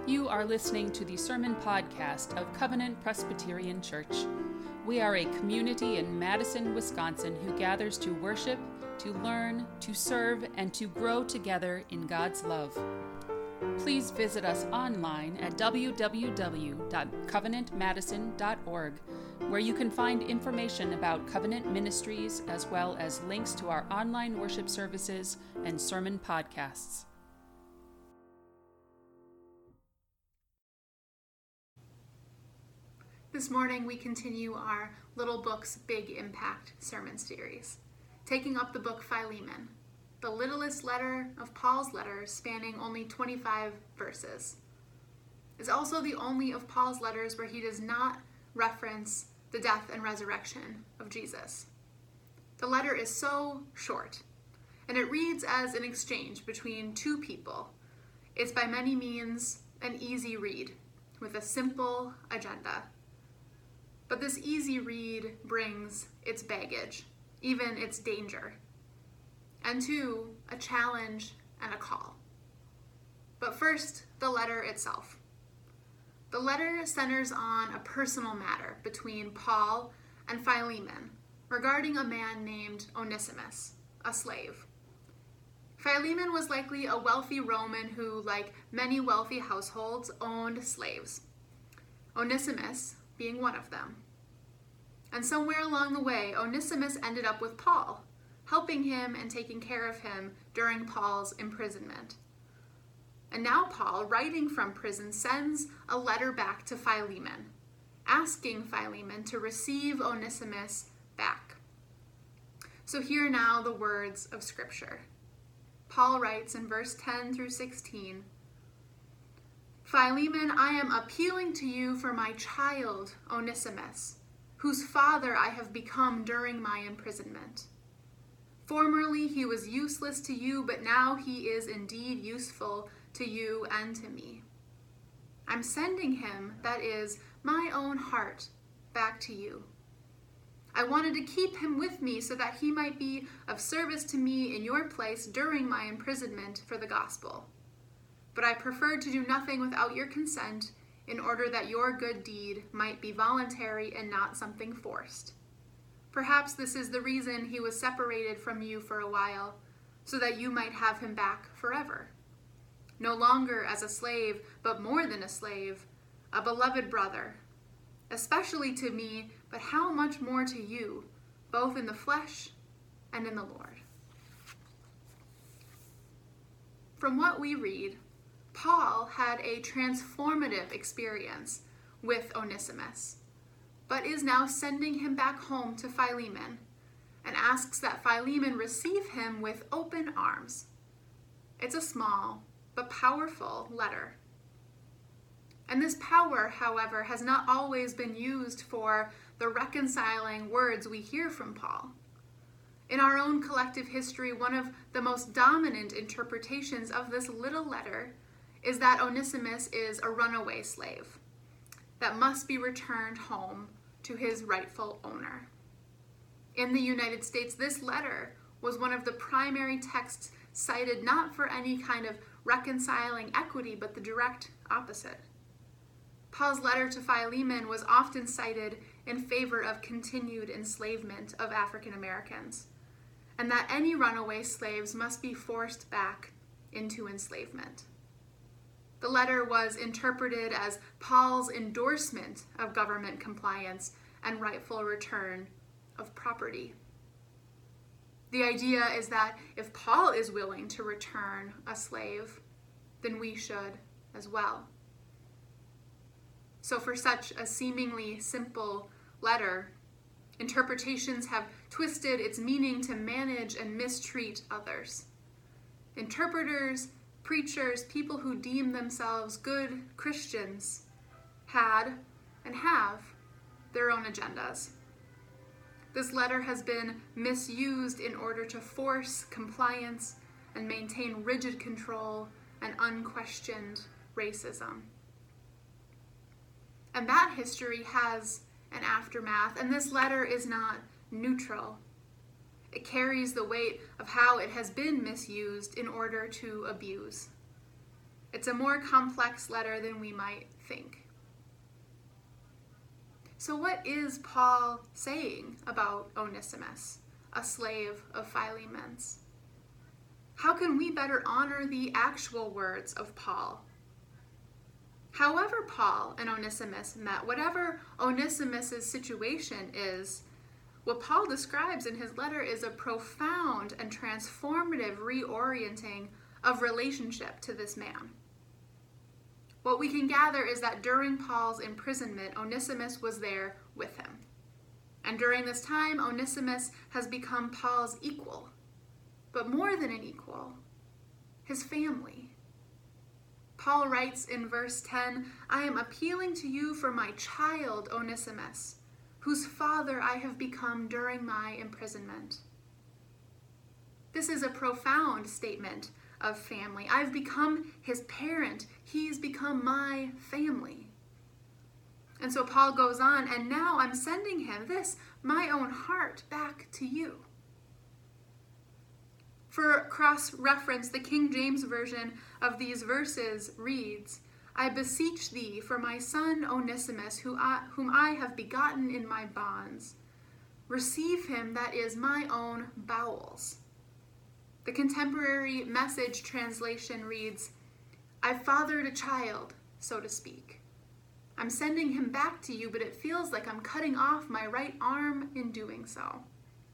You are listening to the sermon podcast of Covenant Presbyterian Church. We are a community in Madison, Wisconsin who gathers to worship, to learn, to serve, and to grow together in God's love. Please visit us online at www.covenantmadison.org, where you can find information about Covenant Ministries as well as links to our online worship services and sermon podcasts. This morning we continue our Little Books Big Impact sermon series, taking up the book Philemon, the littlest letter of Paul's letters spanning only 25 verses. It's also the only of Paul's letters where he does not reference the death and resurrection of Jesus. The letter is so short, and it reads as an exchange between two people. It's by many means an easy read with a simple agenda. But this easy read brings its baggage, even its danger, and two, a challenge and a call. But first, the letter itself. The letter centers on a personal matter between Paul and Philemon regarding a man named Onesimus, a slave. Philemon was likely a wealthy Roman who, like many wealthy households, owned slaves. Onesimus being one of them. And somewhere along the way, Onesimus ended up with Paul, helping him and taking care of him during Paul's imprisonment. And now Paul, writing from prison, sends a letter back to Philemon, asking Philemon to receive Onesimus back. So hear now the words of Scripture. Paul writes in verse 10 through 16, Philemon, I am appealing to you for my child, Onesimus, whose father I have become during my imprisonment. Formerly he was useless to you, but now he is indeed useful to you and to me. I'm sending him, that is, my own heart, back to you. I wanted to keep him with me so that he might be of service to me in your place during my imprisonment for the gospel. But I preferred to do nothing without your consent, in order that your good deed might be voluntary and not something forced. Perhaps this is the reason he was separated from you for a while, so that you might have him back forever. No longer as a slave, but more than a slave, a beloved brother, especially to me, but how much more to you, both in the flesh and in the Lord. From what we read, Paul had a transformative experience with Onesimus, but is now sending him back home to Philemon and asks that Philemon receive him with open arms. It's a small but powerful letter. And this power, however, has not always been used for the reconciling words we hear from Paul. In our own collective history, one of the most dominant interpretations of this little letter is that Onesimus is a runaway slave that must be returned home to his rightful owner. In the United States, this letter was one of the primary texts cited not for any kind of reconciling equity, but the direct opposite. Paul's letter to Philemon was often cited in favor of continued enslavement of African Americans, and that any runaway slaves must be forced back into enslavement. The letter was interpreted as Paul's endorsement of government compliance and rightful return of property. The idea is that if Paul is willing to return a slave, then we should as well. So for such a seemingly simple letter, interpretations have twisted its meaning to manage and mistreat others. Interpreters, preachers, people who deem themselves good Christians had and have their own agendas. This letter has been misused in order to force compliance and maintain rigid control and unquestioned racism. And that history has an aftermath, and this letter is not neutral. It carries the weight of how it has been misused in order to abuse. It's a more complex letter than we might think. So what is Paul saying about Onesimus, a slave of Philemon's? How can we better honor the actual words of Paul? However Paul and Onesimus met, whatever Onesimus' situation is, what Paul describes in his letter is a profound and transformative reorienting of relationship to this man. What we can gather is that during Paul's imprisonment, Onesimus was there with him. And during this time, Onesimus has become Paul's equal, but more than an equal, his family. Paul writes in verse 10, "I am appealing to you for my child Onesimus, whose father I have become during my imprisonment." This is a profound statement of family. I've become his parent. He's become my family. And so Paul goes on, and now I'm sending him this, my own heart, back to you. For cross-reference, the King James Version of these verses reads, "I beseech thee for my son Onesimus, whom I have begotten in my bonds. Receive him, that is my own bowels." The Contemporary Message translation reads, "I fathered a child, so to speak. I'm sending him back to you, but it feels like I'm cutting off my right arm in doing so."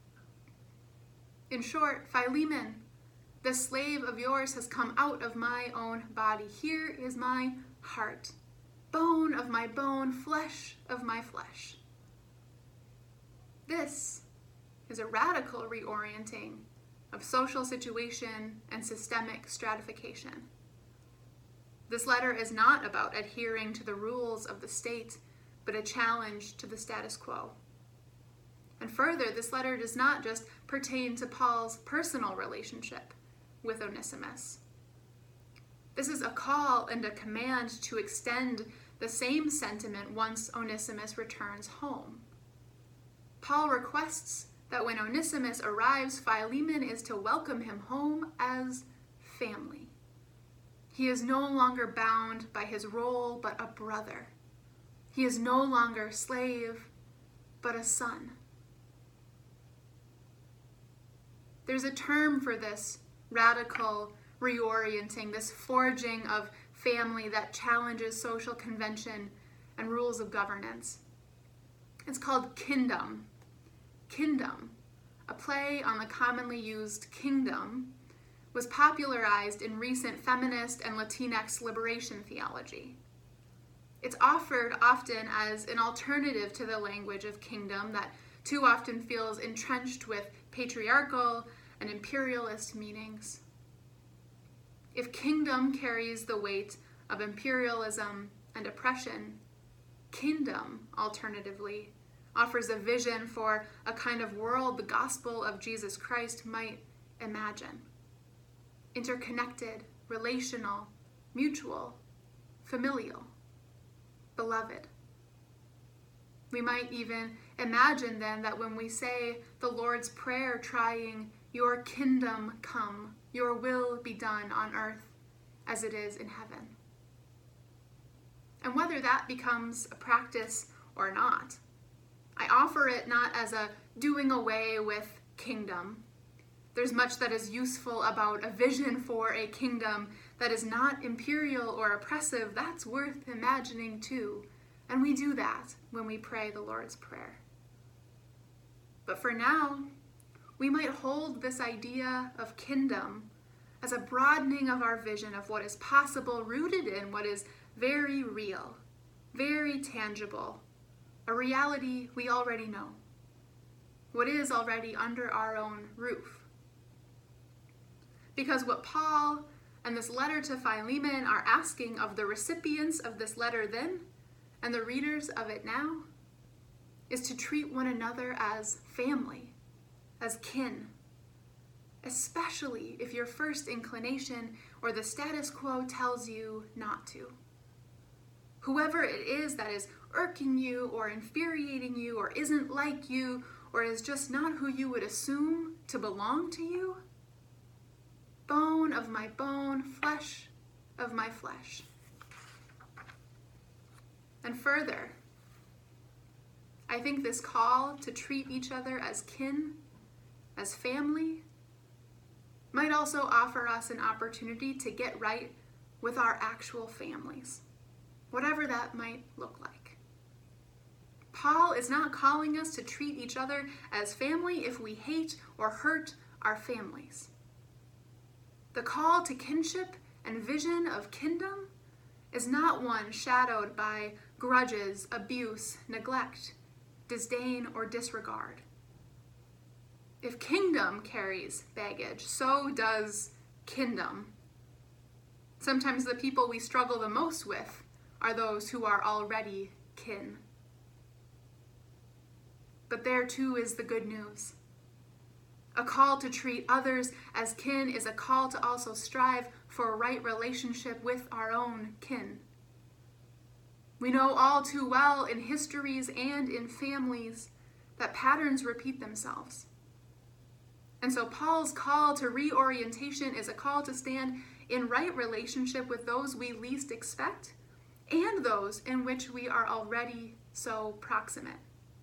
In short, Philemon, the slave of yours has come out of my own body. Here is my heart, bone of my bone, flesh of my flesh. This is a radical reorienting of social situation and systemic stratification. This letter is not about adhering to the rules of the state, but a challenge to the status quo. And further, this letter does not just pertain to Paul's personal relationship with Onesimus. This is a call and a command to extend the same sentiment once Onesimus returns home. Paul requests that when Onesimus arrives, Philemon is to welcome him home as family. He is no longer bound by his role, but a brother. He is no longer slave, but a son. There's a term for this radical reorienting, this forging of family that challenges social convention and rules of governance. It's called kingdom. Kingdom, a play on the commonly used kingdom, was popularized in recent feminist and Latinx liberation theology. It's offered often as an alternative to the language of kingdom that too often feels entrenched with patriarchal and imperialist meanings. If kingdom carries the weight of imperialism and oppression, kingdom, alternatively, offers a vision for a kind of world the gospel of Jesus Christ might imagine. Interconnected, relational, mutual, familial, beloved. We might even imagine then that when we say the Lord's Prayer trying, "Your kingdom come, your will be done on earth as it is in heaven." And whether that becomes a practice or not, I offer it not as a doing away with kingdom. There's much that is useful about a vision for a kingdom that is not imperial or oppressive. That's worth imagining too. And we do that when we pray the Lord's Prayer. But for now, we might hold this idea of kingdom as a broadening of our vision of what is possible, rooted in what is very real, very tangible, a reality we already know, what is already under our own roof. Because what Paul and this letter to Philemon are asking of the recipients of this letter then and the readers of it now is to treat one another as family, as kin, especially if your first inclination or the status quo tells you not to. Whoever it is that is irking you or infuriating you or isn't like you or is just not who you would assume to belong to you, bone of my bone, flesh of my flesh. And further, I think this call to treat each other as kin, as family, might also offer us an opportunity to get right with our actual families, whatever that might look like. Paul is not calling us to treat each other as family if we hate or hurt our families. The call to kinship and vision of kingdom is not one shadowed by grudges, abuse, neglect, disdain, or disregard. If kingdom carries baggage, so does kingdom. Sometimes the people we struggle the most with are those who are already kin. But there too is the good news. A call to treat others as kin is a call to also strive for a right relationship with our own kin. We know all too well in histories and in families that patterns repeat themselves. And so Paul's call to reorientation is a call to stand in right relationship with those we least expect and those in which we are already so proximate.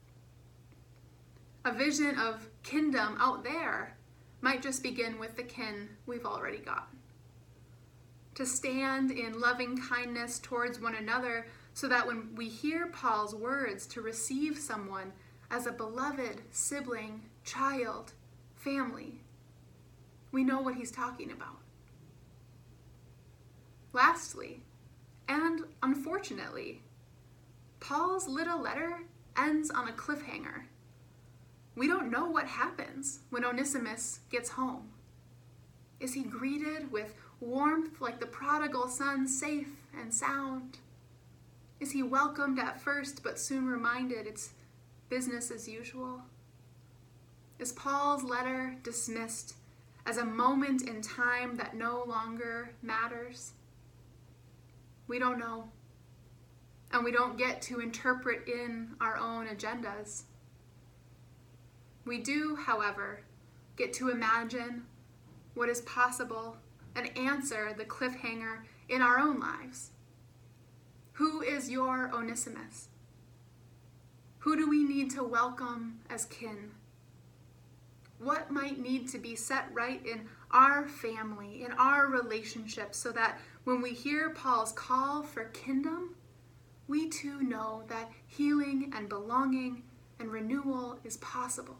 A vision of kingdom out there might just begin with the kin we've already got. To stand in loving kindness towards one another so that when we hear Paul's words to receive someone as a beloved sibling, child, family, we know what he's talking about. Lastly, and unfortunately, Paul's little letter ends on a cliffhanger. We don't know what happens when Onesimus gets home. Is he greeted with warmth like the prodigal son, safe and sound? Is he welcomed at first but soon reminded it's business as usual? Is Paul's letter dismissed as a moment in time that no longer matters? We don't know, and we don't get to interpret in our own agendas. We do, however, get to imagine what is possible and answer the cliffhanger in our own lives. Who is your Onesimus? Who do we need to welcome as kin? What might need to be set right in our family, in our relationships, so that when we hear Paul's call for kingdom, we too know that healing and belonging and renewal is possible.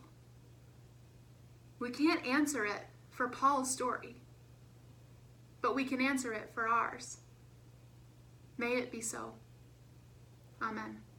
We can't answer it for Paul's story, but we can answer it for ours. May it be so. Amen.